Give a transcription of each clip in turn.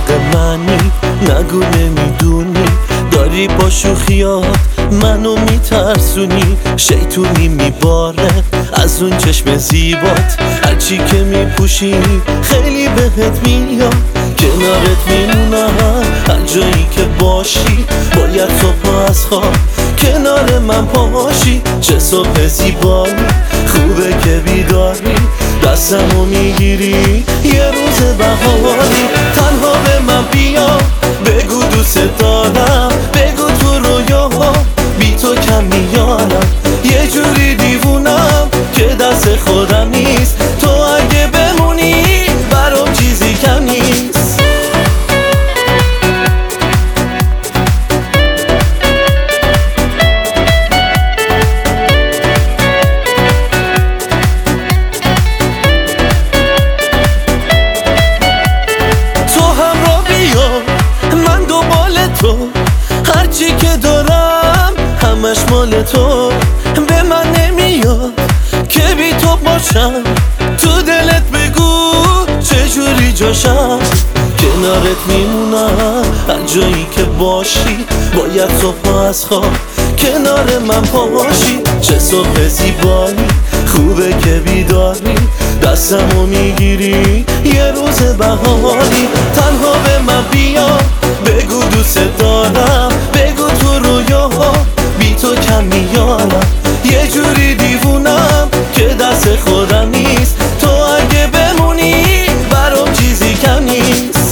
عاشق منی نگو نمیدونی، داری با شوخیات منو میترسونی. شیطونی میباره از اون چشم زیبات، هرچی که میپوشی خیلی بهت میاد. کنارت میمونم هر جایی که باشی، باید صبح از خواب کنار من باشی. چه صبح زیبایی، خوبه که بیداری، دستمو میگیری یه روز بهاری. تنها به من بیا بگو دوست دارم، بگو تو رویاها بی تو کم میارم. یه جوری دیوونم که دست خودم نیست، تو اگه بمونی برام چیزی کم نیست. هرچی که دارم همش مال تو، به من نمیاد که بی تو باشم. تو دلت بگو چجوری جاشم، کنارت میمونم هر جایی که باشی. باید صبح از خواب کنار من باشی. چه صبح زیبایی، خوبه که بیداری، دستمو میگیری یه روز بهاری. تنها به من بیا بگو دوست دارم، بگو تو رویاها بی تو کم میارم. یه جوری دیوونم که دست خودم نیست، تو اگه بمونی برام چیزی کم نیست.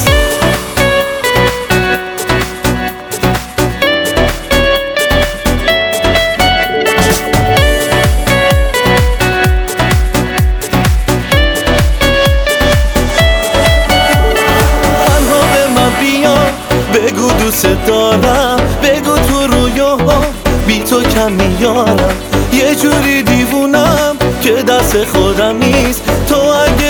بگو دوست دارم، بگو تو رویاها بی تو کم میارم. یه جوری دیوونم که دست خودم نیست، تو اگه